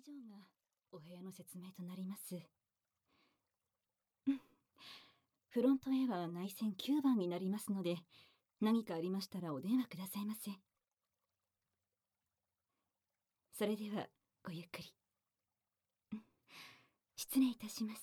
以上がお部屋の説明となります。フロントへは内線9番になりますので、何かありましたらお電話くださいませ。それではごゆっくり。失礼いたします。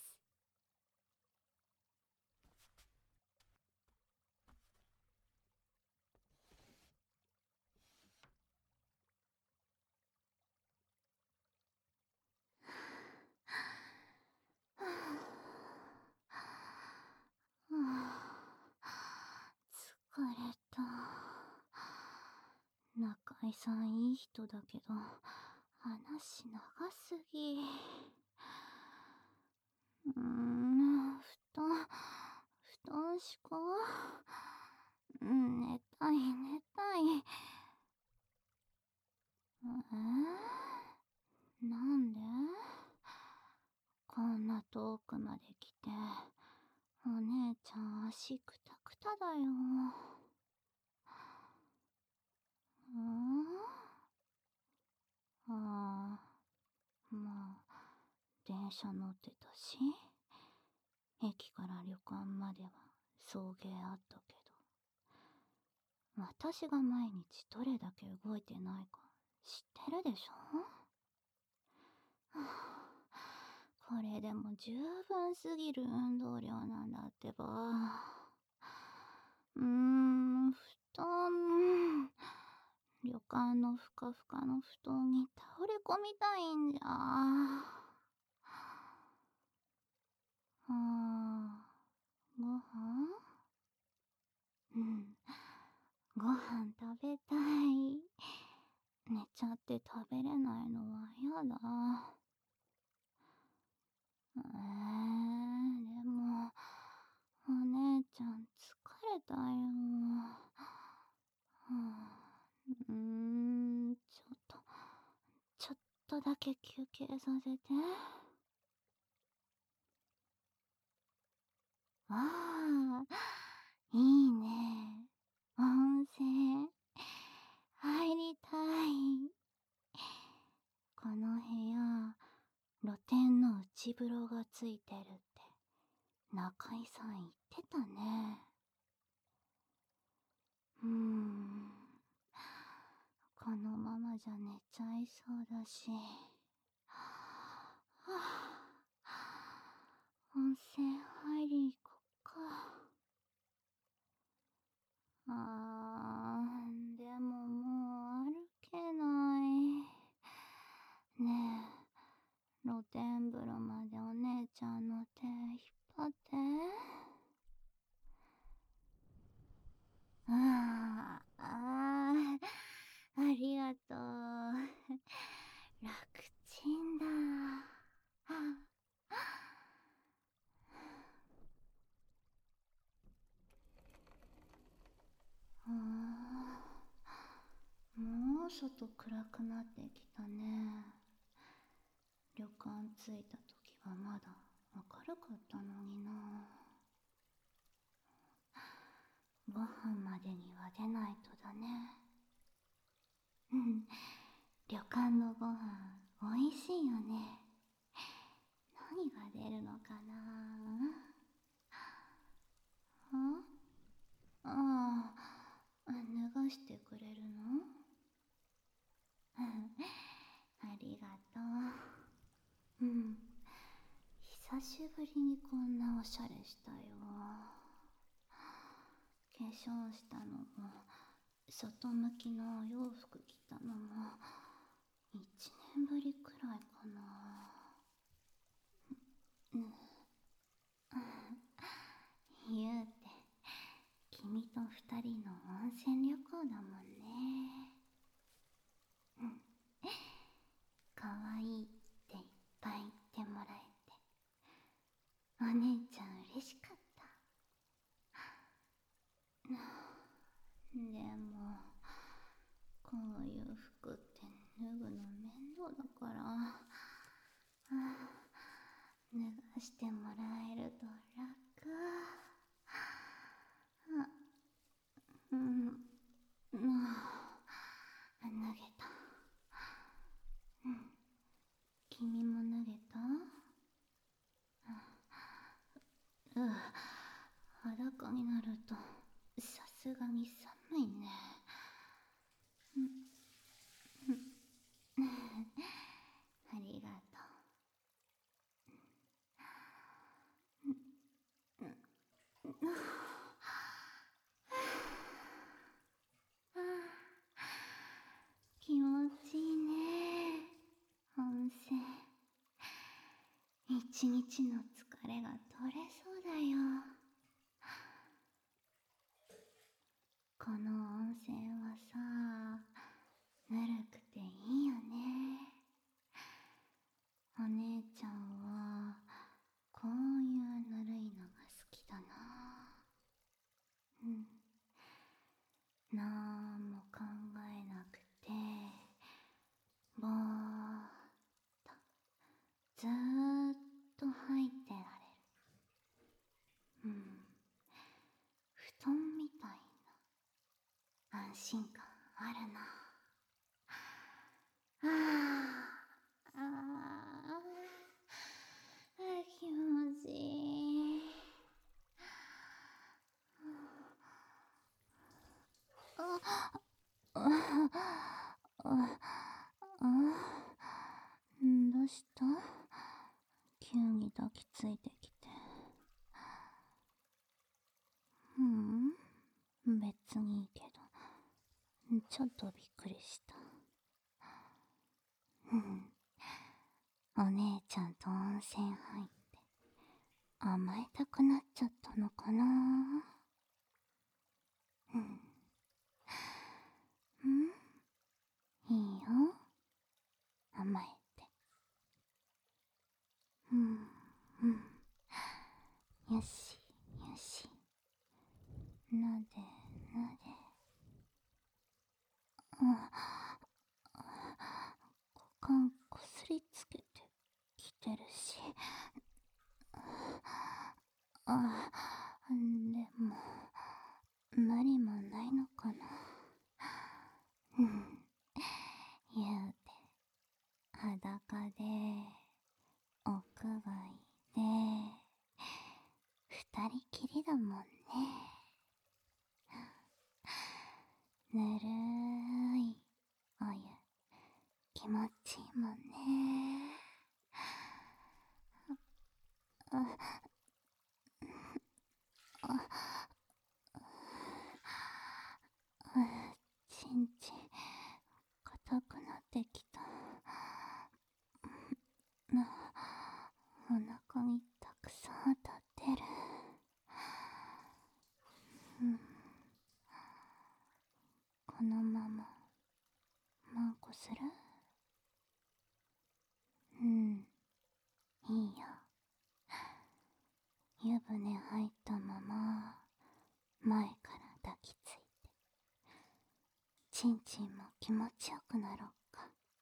疲れた。中井さんいい人だけど、話長すぎ。布団敷こう。寝たい寝たい。なんでこんな遠くまで来て、お姉ちゃん足くたくただよ。ああ、まあ、電車乗ってたし、駅から旅館までは送迎あったけど、私が毎日どれだけ動いてないか知ってるでしょ？はあ、これでも十分すぎる運動量なんだってば。布団、旅館のふかふかの布団に倒れ込みたいんじゃ。ああ、ご飯？ご飯食べたい。寝ちゃって食べれないのはやだ。でも、お姉ちゃん疲れたよ。ちょっとだけ休憩させて。ああ、いいね。温泉、入りたい。この部屋、露天の内風呂がついてるって中井さん言ってたね。このままじゃ寝ちゃいそうだし。温泉入り行こっか。でももう歩けない。ねえ、露天風呂までお姉ちゃんの手引っ張って。ありがとう。楽ちんだ。もう外暗くなってきたね。旅館着いた時はまだ明るかったのにな。ご飯までには出ないとだね。旅館のご飯おいしいよね。何が出るのかな。ああ、脱がしてくれるの？ありがとう。久しぶりにこんなおしゃれしたよ。化粧したのも、外向きのお洋服着たのも、1年ぶりくらいかな。言うて、君と2人の温泉旅行だもんね。かわいいっていっぱい言ってもらえて、お姉ちゃん嬉しかった。でも、こういう服って脱ぐの面倒だから、脱がしてもらえると楽。脱げた。 一日の疲れが取れそうだよ。この温泉はさ、ぬるくていいよね。お姉ちゃんはこういうぬるいのが好きだな。なんも考えなくてぼーっとずーっと入ってられる。布団みたいな安心感あるな。気持ちいい。どうした？急に抱きついてきて。別にいいけど、ちょっとびっくりした。お姉ちゃんと温泉入って甘えたくなっちゃったのかな。いいよ、甘えて。よしよし、なでなで。股間こすりつけてきてるし。でも無理もないのかな。言うて裸で屋外で二人きりだもんね。ぬるいお湯気持ちいいもんね。ちんちん硬くなってきた。お腹にたくさん当たってる。このままマンコする？いいよ。湯船入ったまま前から抱きついて、ちんちんも気持ちよくなろうか。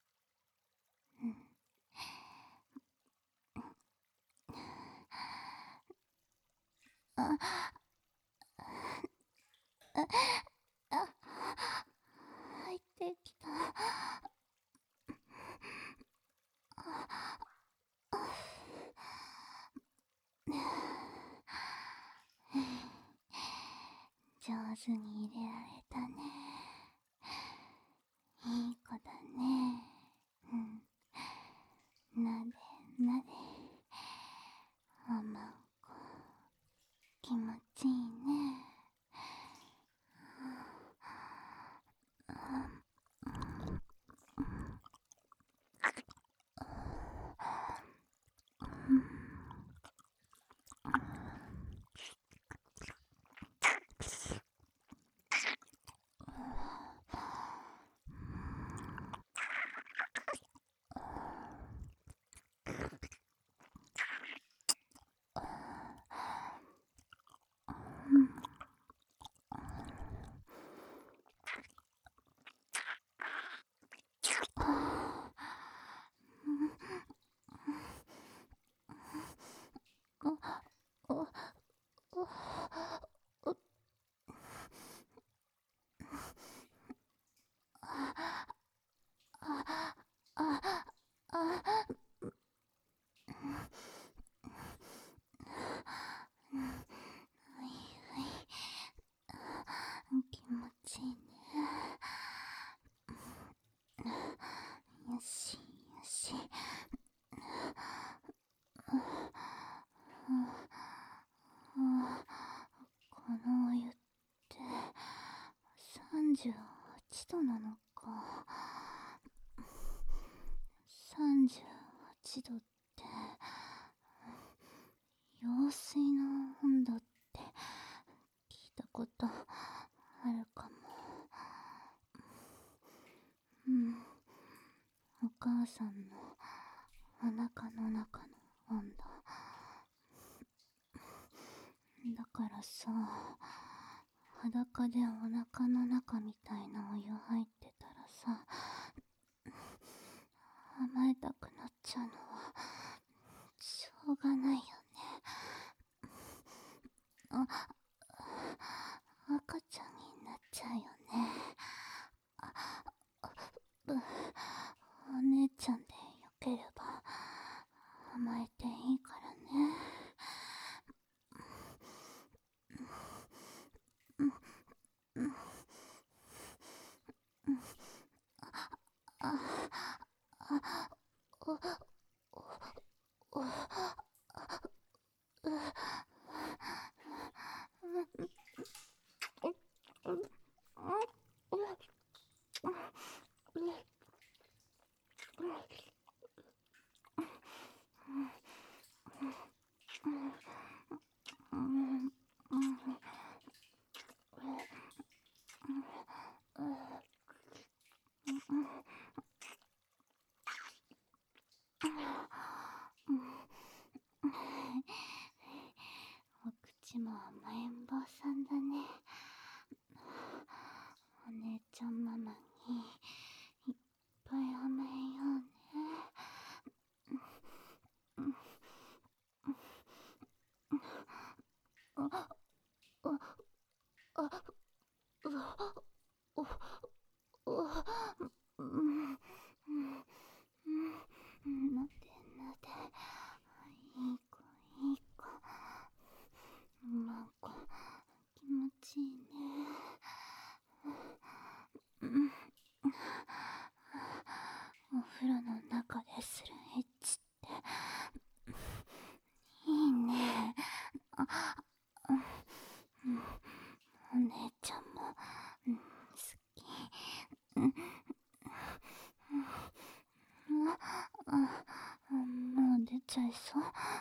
入ってきた。上手に入れられたね。いい子だね。なでなで。おまんこ気持ちいいね。気持ちいいね。よしよし。このお湯って38度なのか。38度って羊水の温度って聞いたことあるかも。お母さんのお腹の中の温度だからさ、裸でお腹の中みたいなお湯入ってたらさ、甘えたくなっちゃうのはしょうがないよね。赤ちゃんになっちゃうよね。お姉ちゃんでよければ甘えていいからね。お口も甘えん坊さんだね。お姉ちゃんママにいっぱい甘えようね。なでなで、いい子いい子、なんか気持ちいいね。お風呂の中でするエッチっていいね。お姉ちゃんも、好き。もう出ちゃいそう。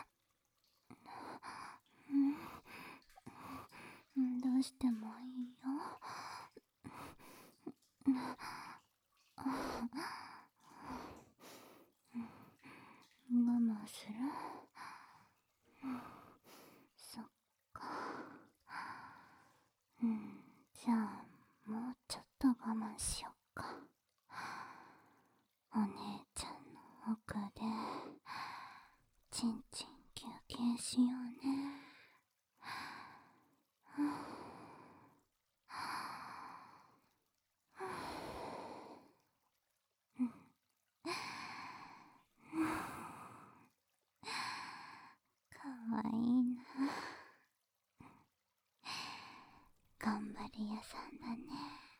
どうしてもいいよ。我慢する？そっか。じゃあもうちょっと我慢しよっか。お姉ちゃんの奥でちんちん休憩しようね。かわいいな。頑張り屋さんだね。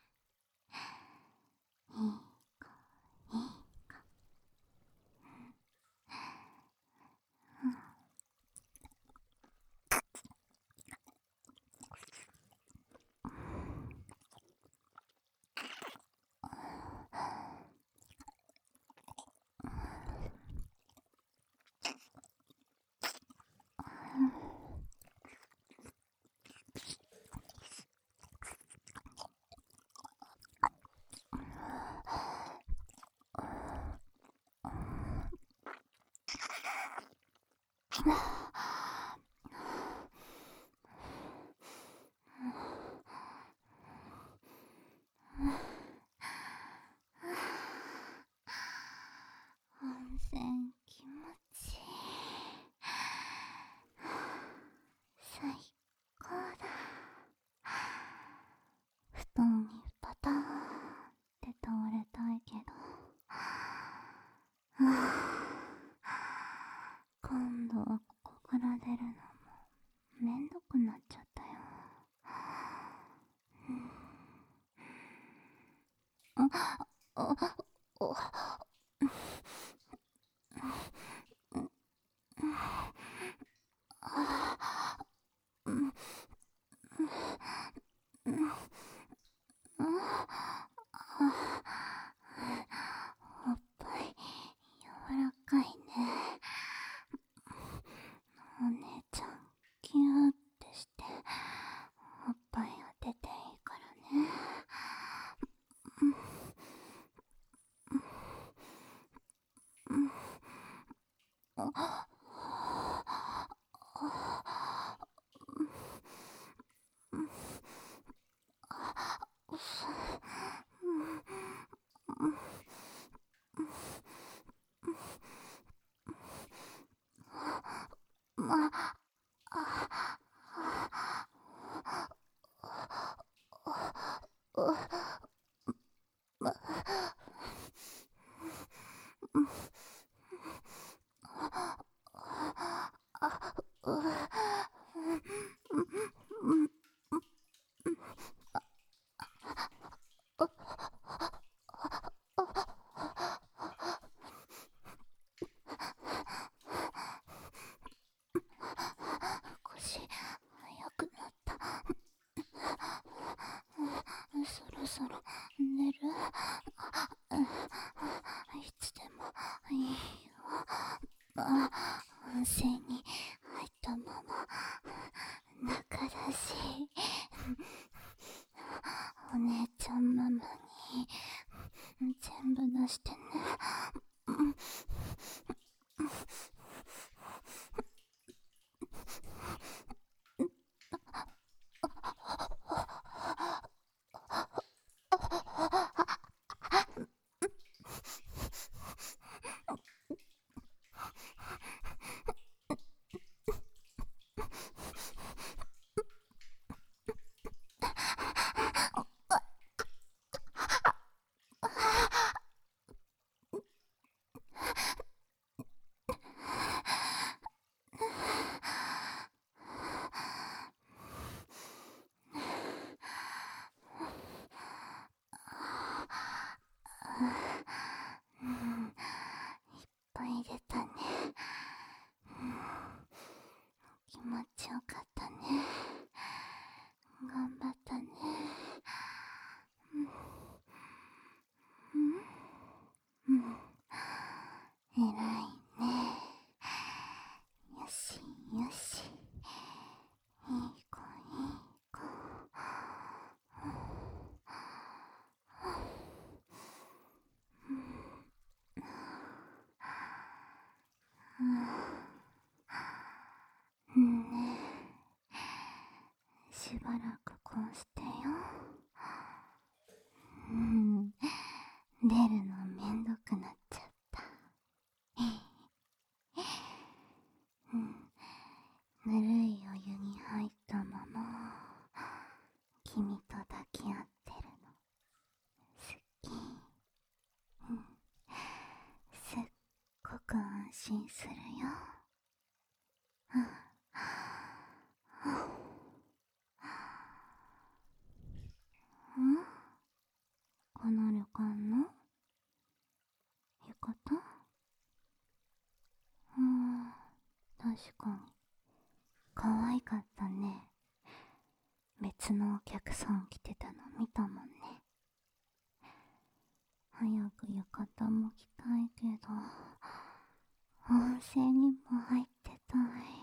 いい子いい子。温泉気持ちいい。最高だ。布団にパターンって倒れたいけど、今度はここから出るのもめんどくなっちゃったよ。おっぱい柔らかいね。お姉ちゃん少し早くなった。そろそろ寝る。いつでもいいよ。温泉に入ったまま仲だし、お姉ちゃんママに全部出してね。いっぱい出たね。気持ちよかったね。頑張ったね。偉いね。よしよし。いい子いい子。ねえ、しばらくこうしてよ。出るのめんどくなっちゃった。ぬるいお湯に入ったまま君と抱き合ってるの好き。すっごく安心するよ。この旅館の浴衣？確かに可愛かったね。別のお客さん来てたの見たもんね。早く浴衣も着たいけど、温泉にも入ってたい。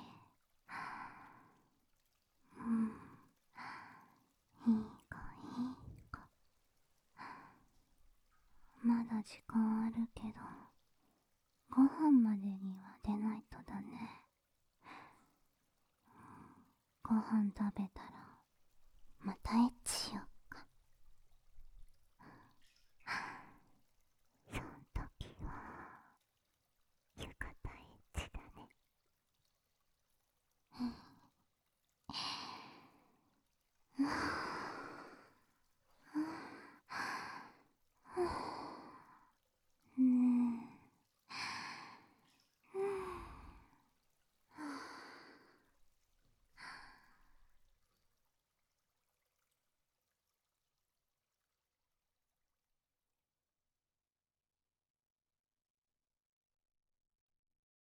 いい子いい子。まだ時間あるけど、ご飯までには出ないとだね。ご飯食べたらまたエッチしよ